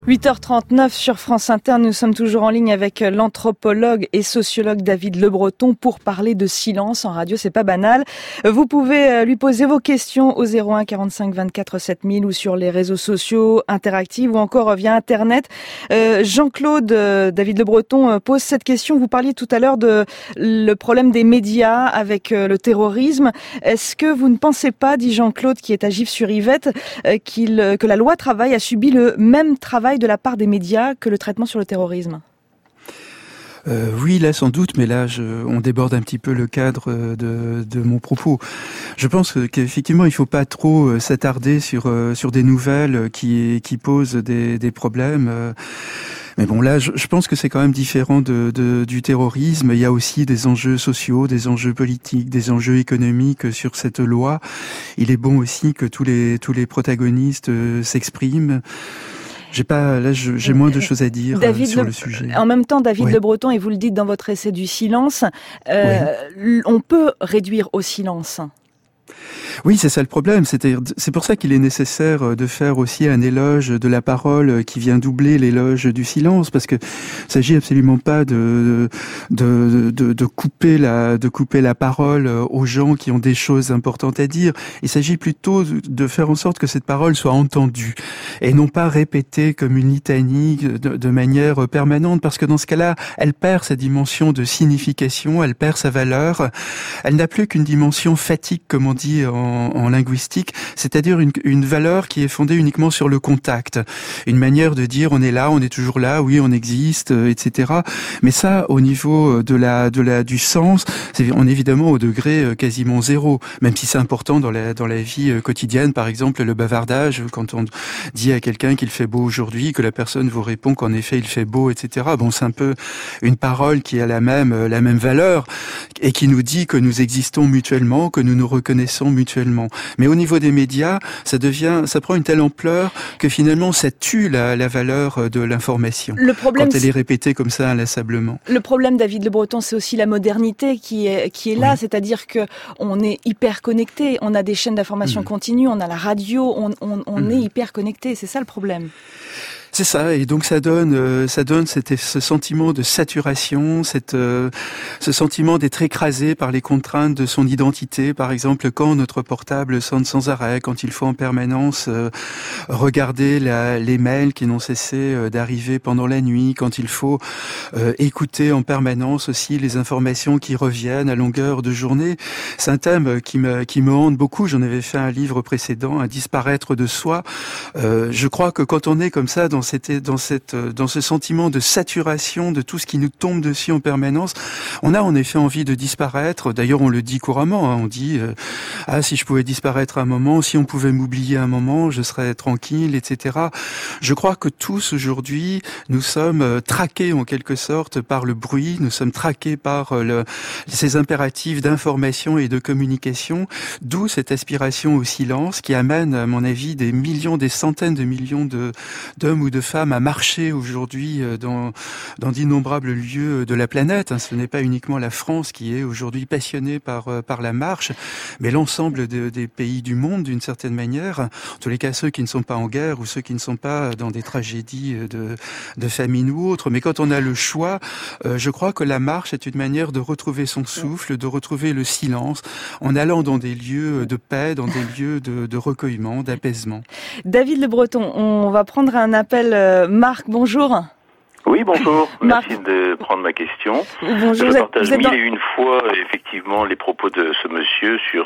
8h39 sur France Inter, nous sommes toujours en ligne avec l'anthropologue et sociologue David Le Breton pour parler de silence en radio, c'est pas banal. Vous pouvez lui poser vos questions au 01 45 24 7000 ou sur les réseaux sociaux interactifs ou encore via Internet. Jean-Claude, David Le Breton pose cette question. Vous parliez tout à l'heure de le problème des médias avec le terrorisme. Est-ce que vous ne pensez pas, dit Jean-Claude qui est à Gif-sur-Yvette, que la loi travail a subi le même travail de la part des médias que le traitement sur le terrorisme? Oui, là sans doute, mais là on déborde un petit peu le cadre de mon propos. Je pense qu'effectivement il faut pas trop s'attarder sur des nouvelles qui posent des problèmes. Mais bon, là, je pense que c'est quand même différent du terrorisme. Il y a aussi des enjeux sociaux, des enjeux politiques, des enjeux économiques sur cette loi. Il est bon aussi que tous les protagonistes s'expriment. J'ai moins de choses à dire sur le sujet. En même temps, David Le Breton, et vous le dites dans votre essai du silence, on peut réduire au silence. Oui, c'est ça le problème. C'est pour ça qu'il est nécessaire de faire aussi un éloge de la parole qui vient doubler l'éloge du silence, parce que il s'agit absolument pas de couper la parole aux gens qui ont des choses importantes à dire. Il s'agit plutôt de faire en sorte que cette parole soit entendue et non pas répétée comme une litanie de manière permanente, parce que dans ce cas-là, elle perd sa dimension de signification, elle perd sa valeur. Elle n'a plus qu'une dimension fatigue, comme on dit en linguistique, c'est-à-dire une valeur qui est fondée uniquement sur le contact, une manière de dire on est là, on est toujours là, oui on existe, etc. Mais ça, au niveau du sens, on est évidemment au degré quasiment zéro, même si c'est important dans la vie quotidienne. Par exemple, le bavardage, quand on dit à quelqu'un qu'il fait beau aujourd'hui, que la personne vous répond qu'en effet il fait beau, etc. Bon, c'est un peu une parole qui a la même valeur et qui nous dit que nous existons mutuellement, que nous nous reconnaissons mutuellement. Mais au niveau des médias, ça prend une telle ampleur que finalement ça tue la valeur de l'information. Quand elle est répétée comme ça inlassablement. Le problème, David Le Breton, c'est aussi la modernité qui est là, c'est-à-dire que on est hyper connecté, on a des chaînes d'information continue, on a la radio, on est hyper connecté, c'est ça le problème. C'est ça, et donc ça donne ce sentiment de saturation, ce sentiment d'être écrasé par les contraintes de son identité. Par exemple, quand notre portable sonne sans arrêt, quand il faut en permanence regarder les mails qui n'ont cessé d'arriver pendant la nuit, quand il faut écouter en permanence aussi les informations qui reviennent à longueur de journée. C'est un thème qui me hante beaucoup. J'en avais fait un livre précédent, Un disparaître de soi. Je crois que quand on est comme ça dans ce sentiment de saturation de tout ce qui nous tombe dessus en permanence, on a en effet envie de disparaître. D'ailleurs, on le dit couramment, on dit si je pouvais disparaître un moment, si on pouvait m'oublier un moment, je serais tranquille, etc. Je crois que tous aujourd'hui, nous sommes traqués en quelque sorte par le bruit, nous sommes traqués par ces impératifs d'information et de communication, d'où cette aspiration au silence qui amène, à mon avis, des centaines de millions d'hommes ou de femmes à marcher aujourd'hui dans d'innombrables lieux de la planète. Ce n'est pas uniquement la France qui est aujourd'hui passionnée par la marche, mais l'ensemble des pays du monde d'une certaine manière. En tous les cas, ceux qui ne sont pas en guerre ou ceux qui ne sont pas dans des tragédies de famine ou autres. Mais quand on a le choix, je crois que la marche est une manière de retrouver son souffle, de retrouver le silence, en allant dans des lieux de paix, dans des lieux de recueillement, d'apaisement. David Le Breton, on va prendre un appel. Marc, bonjour. Oui, bonjour. Merci de prendre ma question. Bonjour. Je partage mille et une fois, effectivement, les propos de ce monsieur sur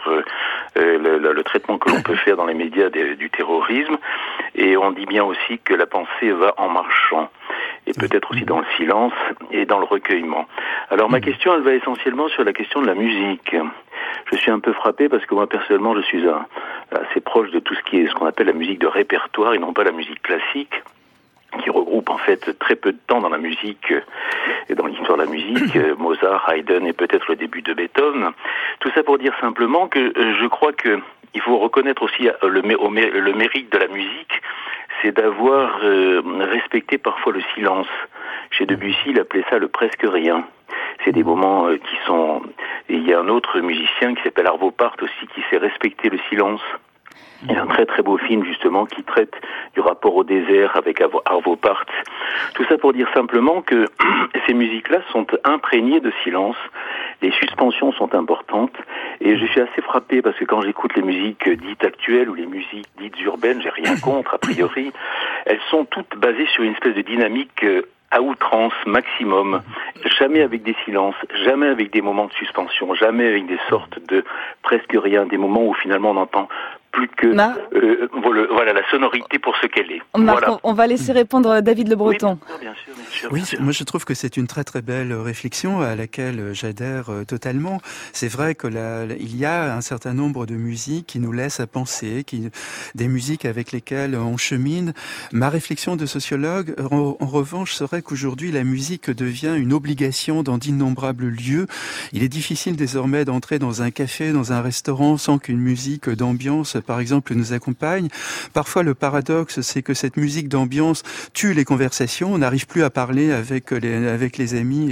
le traitement que l'on peut faire dans les médias du terrorisme. Et on dit bien aussi que la pensée va en marchant. Et peut-être aussi dans le silence et dans le recueillement. Alors ma question, elle va essentiellement sur la question de la musique. Je suis un peu frappé parce que moi, personnellement, je suis assez proche de tout ce qu'on appelle la musique de répertoire et non pas la musique classique, qui regroupe en fait très peu de temps dans la musique et dans l'histoire de la musique, Mozart, Haydn et peut-être le début de Beethoven. Tout ça pour dire simplement que je crois que il faut reconnaître aussi le mérite de la musique, c'est d'avoir respecté parfois le silence. Chez Debussy, il appelait ça le presque rien. C'est des moments qui sont... Et il y a un autre musicien qui s'appelle Arvo Pärt aussi, qui sait respecter le silence. Et un très très beau film justement qui traite du rapport au désert avec Arvo Pärt. Tout ça pour dire simplement que ces musiques-là sont imprégnées de silence. Les suspensions sont importantes et je suis assez frappé parce que quand j'écoute les musiques dites actuelles ou les musiques dites urbaines, j'ai rien contre a priori, elles sont toutes basées sur une espèce de dynamique à outrance, maximum, jamais avec des silences, jamais avec des moments de suspension, jamais avec des sortes de presque rien, des moments où finalement on entend plus que voilà la sonorité pour ce qu'elle est. Marc, voilà. On va laisser répondre David Le Breton. Oui, bien sûr. Oui, moi je trouve que c'est une très très belle réflexion à laquelle j'adhère totalement. C'est vrai que il y a un certain nombre de musiques qui nous laissent à penser, des musiques avec lesquelles on chemine. Ma réflexion de sociologue, en revanche, serait qu'aujourd'hui la musique devient une obligation dans d'innombrables lieux. Il est difficile désormais d'entrer dans un café, dans un restaurant sans qu'une musique d'ambiance, par exemple, nous accompagne. Parfois, le paradoxe, c'est que cette musique d'ambiance tue les conversations. On n'arrive plus à parler avec les amis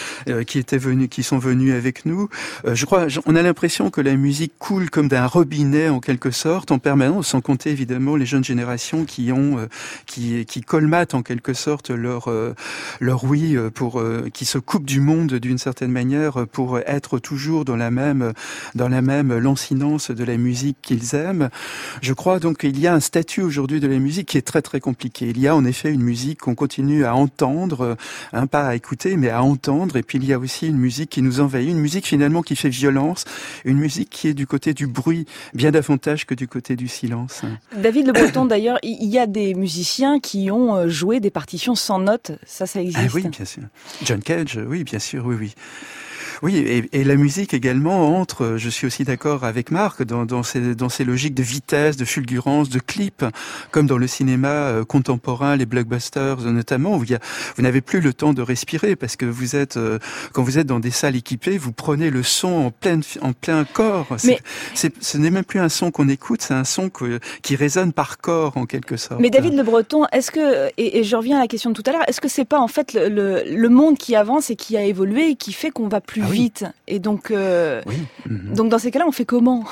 qui sont venus avec nous. On a l'impression que la musique coule comme d'un robinet en quelque sorte, en permanence, sans compter évidemment les jeunes générations qui colmatent en quelque sorte leur oui qui se coupent du monde d'une certaine manière pour être toujours dans la même lancinance de la musique qu'ils aiment. Je crois donc qu'il y a un statut aujourd'hui de la musique qui est très très compliqué. Il y a en effet une musique qu'on continue à entendre, pas à écouter, mais à entendre. Et puis il y a aussi une musique qui nous envahit, une musique finalement qui fait violence, une musique qui est du côté du bruit, bien davantage que du côté du silence. David Le Breton, d'ailleurs, il y a des musiciens qui ont joué des partitions sans notes. Ça existe. Ah oui, bien sûr. John Cage, oui, bien sûr, oui. Oui, et la musique également entre, je suis aussi d'accord avec Marc, dans ces logiques de vitesse, de fulgurance, de clip, comme dans le cinéma contemporain, les blockbusters notamment, où vous n'avez plus le temps de respirer parce que quand vous êtes dans des salles équipées, vous prenez le son en plein corps. Ce n'est même plus un son qu'on écoute, c'est un son qui résonne par corps en quelque sorte. Mais David Le Breton, est-ce que, et je reviens à la question de tout à l'heure, est-ce que c'est pas en fait le monde qui avance et qui a évolué et qui fait qu'on va plus vite. Et donc, donc dans ces cas-là, on fait comment?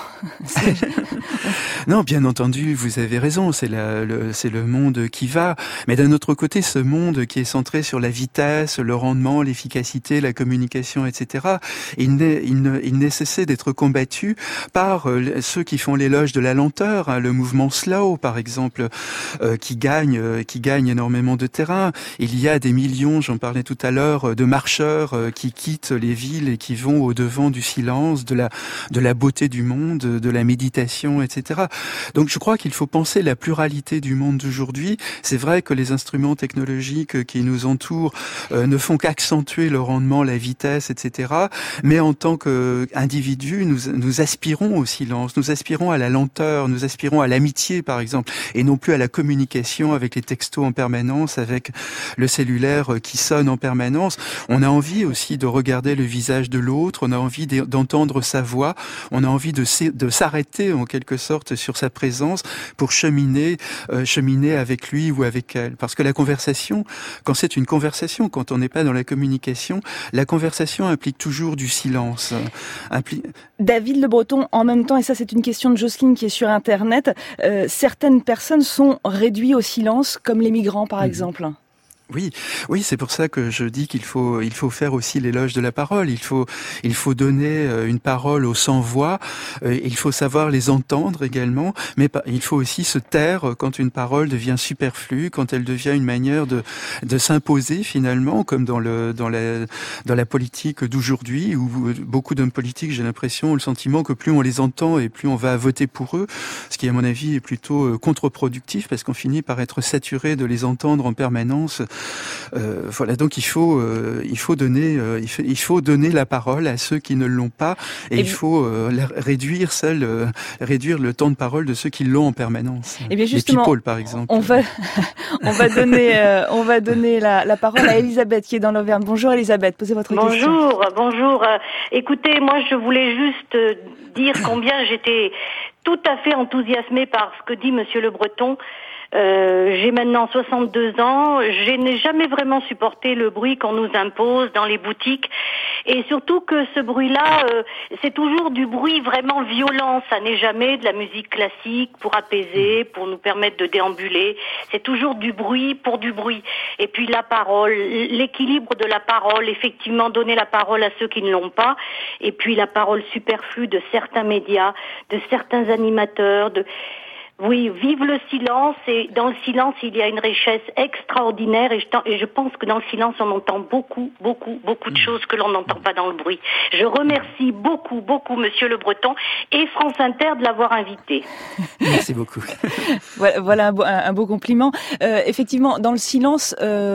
Non, bien entendu, vous avez raison. C'est le monde qui va. Mais d'un autre côté, ce monde qui est centré sur la vitesse, le rendement, l'efficacité, la communication, etc. Il n'est cessé d'être combattu par ceux qui font l'éloge de la lenteur, hein, le mouvement slow, par exemple, qui gagne énormément de terrain. Il y a des millions, j'en parlais tout à l'heure, de marcheurs qui quittent les villes et qui vont au-devant du silence, de la beauté du monde, de la méditation, etc. Donc je crois qu'il faut penser la pluralité du monde d'aujourd'hui. C'est vrai que les instruments technologiques qui nous entourent ne font qu'accentuer le rendement, la vitesse, etc. Mais en tant qu'individus, nous aspirons au silence, nous aspirons à la lenteur, nous aspirons à l'amitié, par exemple, et non plus à la communication avec les textos en permanence, avec le cellulaire qui sonne en permanence. On a envie aussi de regarder le visage de l'autre, on a envie d'entendre sa voix, on a envie de s'arrêter en quelque sorte sur sa présence pour cheminer avec lui ou avec elle. Parce que la conversation, quand c'est une conversation, quand on n'est pas dans la communication, la conversation implique toujours du silence. David Le Breton, en même temps, et ça c'est une question de Jocelyne qui est sur Internet, certaines personnes sont réduites au silence, comme les migrants par exemple. Oui, c'est pour ça que je dis qu'il faut faire aussi l'éloge de la parole. Il faut donner une parole aux sans-voix. Il faut savoir les entendre également, mais il faut aussi se taire quand une parole devient superflue, quand elle devient une manière de s'imposer finalement, comme dans la politique d'aujourd'hui, où beaucoup d'hommes politiques, j'ai l'impression, ont le sentiment que plus on les entend et plus on va voter pour eux, ce qui à mon avis est plutôt contre-productif parce qu'on finit par être saturé de les entendre en permanence. Voilà, donc il faut donner la parole à ceux qui ne l'ont pas, et il faut réduire le temps de parole de ceux qui l'ont en permanence. Et bien justement, les people par exemple. On va donner la parole à Elisabeth qui est dans l'Auvergne. Bonjour Elisabeth, posez votre question. Bonjour. Écoutez, moi je voulais juste dire combien j'étais tout à fait enthousiasmée par ce que dit Monsieur Le Breton. J'ai maintenant 62 ans. Je n'ai jamais vraiment supporté le bruit qu'on nous impose dans les boutiques. Et surtout que ce bruit-là, c'est toujours du bruit vraiment violent. Ça n'est jamais de la musique classique pour apaiser, pour nous permettre de déambuler. C'est toujours du bruit pour du bruit. Et puis la parole, l'équilibre de la parole, effectivement donner la parole à ceux qui ne l'ont pas. Et puis la parole superflue de certains médias, de certains animateurs, Oui, vive le silence, et dans le silence, il y a une richesse extraordinaire, et je pense que dans le silence, on entend beaucoup de choses que l'on n'entend pas dans le bruit. Je remercie beaucoup, Monsieur Le Breton et France Inter de l'avoir invité. Merci beaucoup. Voilà un beau compliment. Effectivement, dans le silence,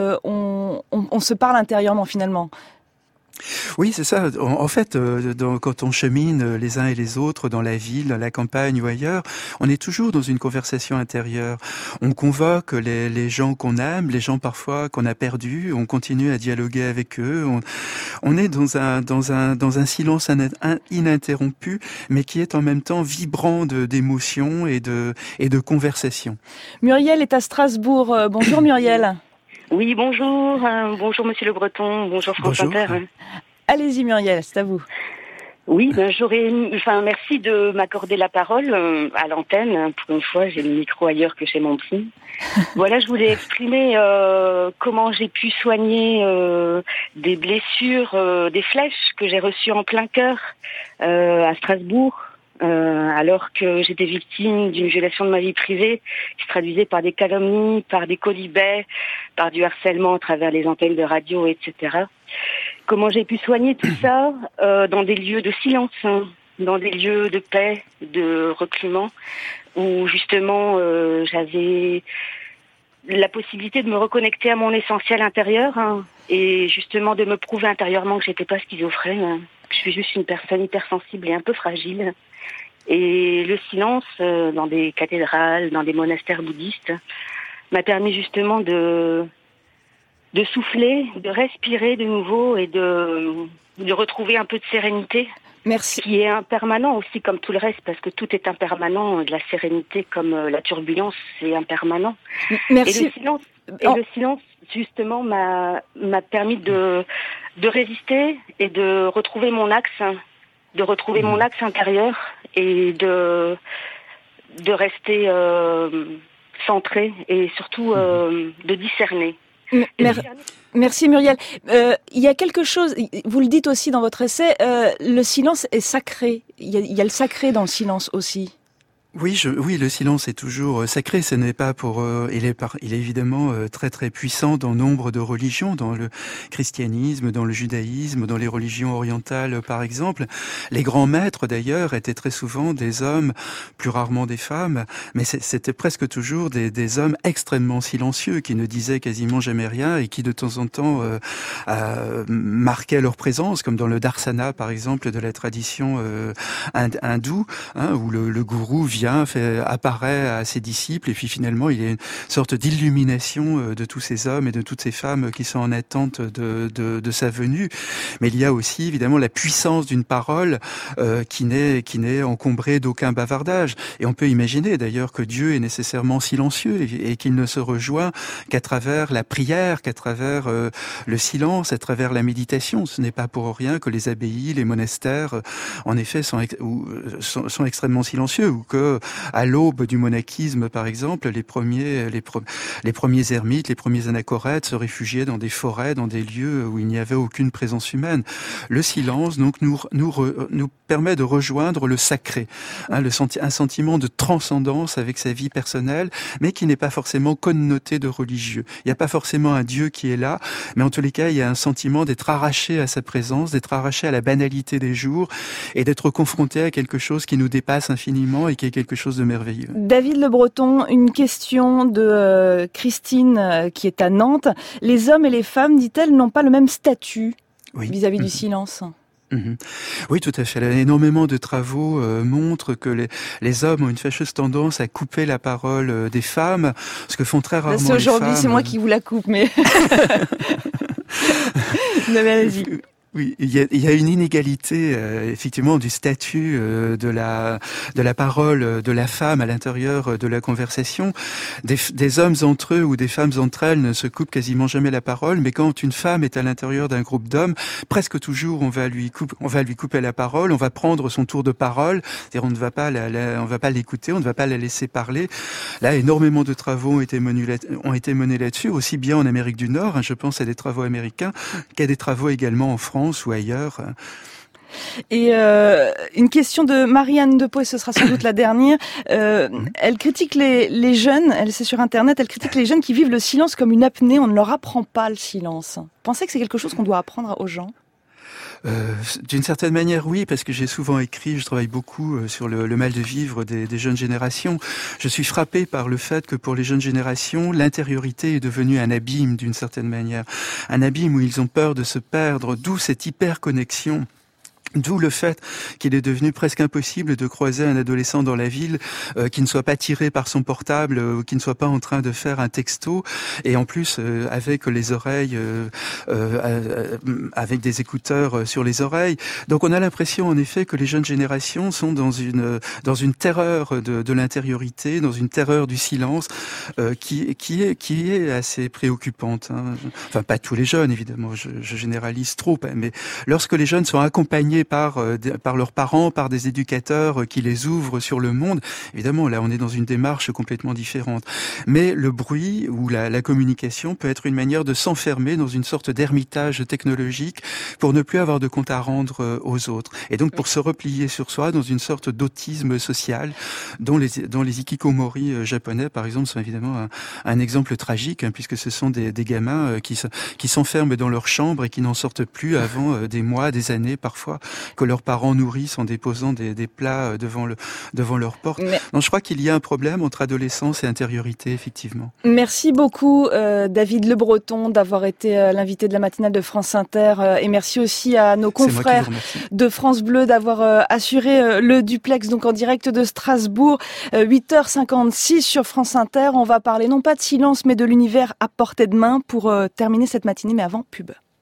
on se parle intérieurement finalement. Oui, c'est ça. En fait, quand on chemine les uns et les autres dans la ville, dans la campagne ou ailleurs, on est toujours dans une conversation intérieure. On convoque les gens qu'on aime, les gens parfois qu'on a perdus. On continue à dialoguer avec eux. On est dans un silence ininterrompu, mais qui est en même temps vibrant d'émotions et de conversation. Muriel est à Strasbourg. Bonjour Muriel. Oui, bonjour. Bonjour Monsieur Le Breton. Bonjour France Inter. Allez-y Muriel, c'est à vous. Oui, merci de m'accorder la parole à l'antenne. Pour une fois, j'ai le micro ailleurs que chez mon psy. Voilà, je voulais exprimer comment j'ai pu soigner des blessures, des flèches que j'ai reçues en plein cœur à Strasbourg. Alors que j'étais victime d'une violation de ma vie privée qui se traduisait par des calomnies, par des colibets, par du harcèlement à travers les antennes de radio, etc. Comment j'ai pu soigner tout ça dans des lieux de silence, dans des lieux de paix, de recueillement, où justement j'avais la possibilité de me reconnecter à mon essentiel intérieur et justement de me prouver intérieurement que j'étais pas schizophrène. Je suis juste une personne hypersensible et un peu fragile. Et le silence dans des cathédrales, dans des monastères bouddhistes, m'a permis justement de souffler, de respirer de nouveau et de retrouver un peu de sérénité. Merci. Qui est impermanent aussi comme tout le reste, parce que tout est impermanent. De la sérénité comme la turbulence, c'est impermanent. Merci. Et le silence, justement, m'a permis de résister et de retrouver mon axe, mon axe intérieur et de rester centré et surtout de discerner. Merci Muriel. Il y a quelque chose, vous le dites aussi dans votre essai, le silence est sacré. Il y a le sacré dans le silence aussi. Oui, le silence est toujours sacré. Ce n'est pas il est évidemment très très puissant dans nombre de religions, dans le christianisme, dans le judaïsme, dans les religions orientales par exemple. Les grands maîtres d'ailleurs étaient très souvent des hommes, plus rarement des femmes, mais c'était presque toujours des hommes extrêmement silencieux qui ne disaient quasiment jamais rien et qui de temps en temps marquaient leur présence, comme dans le darsana par exemple de la tradition hindoue, où le gourou vient apparaît à ses disciples et puis finalement il y a une sorte d'illumination de tous ces hommes et de toutes ces femmes qui sont en attente de sa venue. Mais il y a aussi évidemment la puissance d'une parole qui n'est encombrée d'aucun bavardage. Et on peut imaginer d'ailleurs que Dieu est nécessairement silencieux et qu'il ne se rejoint qu'à travers la prière, qu'à travers le silence, à travers la méditation. Ce n'est pas pour rien que les abbayes, les monastères, en effet, sont extrêmement silencieux, ou que à l'aube du monachisme, par exemple, les premiers ermites, les premiers anachorètes se réfugiaient dans des forêts, dans des lieux où il n'y avait aucune présence humaine. Le silence, donc, nous permet de rejoindre le sacré, un sentiment de transcendance avec sa vie personnelle, mais qui n'est pas forcément connoté de religieux. Il n'y a pas forcément un Dieu qui est là, mais en tous les cas, il y a un sentiment d'être arraché à sa présence, d'être arraché à la banalité des jours et d'être confronté à quelque chose qui nous dépasse infiniment et qui est quelque chose de merveilleux. David Le Breton, une question de Christine qui est à Nantes. Les hommes et les femmes, dit-elle, n'ont pas le même statut vis-à-vis du silence. Oui, tout à fait. Énormément de travaux montrent que les hommes ont une fâcheuse tendance à couper la parole des femmes, ce que font très rarement les femmes. Aujourd'hui, c'est moi qui vous la coupe, mais... Non, mais allez-y. Oui, il y a une inégalité effectivement du statut de la parole de la femme à l'intérieur de la conversation. Des hommes entre eux ou des femmes entre elles ne se coupent quasiment jamais la parole, mais quand une femme est à l'intérieur d'un groupe d'hommes, presque toujours on va lui couper la parole, on va prendre son tour de parole, c'est-à-dire on ne va pas l'écouter, on ne va pas la laisser parler. Là, énormément de travaux ont été menés là-dessus, aussi bien en Amérique du Nord, je pense à des travaux américains, qu'à des travaux également en France ou ailleurs. Et une question de Marianne Depot, et ce sera sans doute la dernière. Elle critique les jeunes, c'est sur Internet, elle critique les jeunes qui vivent le silence comme une apnée. On ne leur apprend pas le silence. Vous pensez que c'est quelque chose qu'on doit apprendre aux gens ? D'une certaine manière, oui, parce que j'ai souvent écrit, je travaille beaucoup sur le mal de vivre des jeunes générations. Je suis frappé par le fait que pour les jeunes générations, l'intériorité est devenue un abîme d'une certaine manière. Un abîme où ils ont peur de se perdre, d'où cette hyperconnexion. D'où le fait qu'il est devenu presque impossible de croiser un adolescent dans la ville qui ne soit pas tiré par son portable, qui ne soit pas en train de faire un texto, et en plus avec les oreilles, avec des écouteurs sur les oreilles. Donc on a l'impression en effet que les jeunes générations sont dans une terreur de l'intériorité, dans une terreur du silence qui est assez préoccupante. Enfin pas tous les jeunes évidemment, je généralise trop, mais lorsque les jeunes sont accompagnés par leurs parents, par des éducateurs qui les ouvrent sur le monde. Évidemment, là, on est dans une démarche complètement différente. Mais le bruit ou la communication peut être une manière de s'enfermer dans une sorte d'ermitage technologique pour ne plus avoir de compte à rendre aux autres. Et donc, pour se replier sur soi dans une sorte d'autisme social dont les hikikomori japonais, par exemple, sont évidemment un exemple tragique, puisque ce sont des gamins qui s'enferment dans leur chambre et qui n'en sortent plus avant des mois, des années parfois, que leurs parents nourrissent en déposant des plats devant leur porte. Donc je crois qu'il y a un problème entre adolescence et intériorité, effectivement. Merci beaucoup David Le Breton d'avoir été l'invité de la matinale de France Inter, et merci aussi à nos confrères de France Bleu d'avoir assuré le duplex donc en direct de Strasbourg. 8h56 sur France Inter, on va parler non pas de silence mais de l'univers à portée de main pour terminer cette matinée, mais avant pub.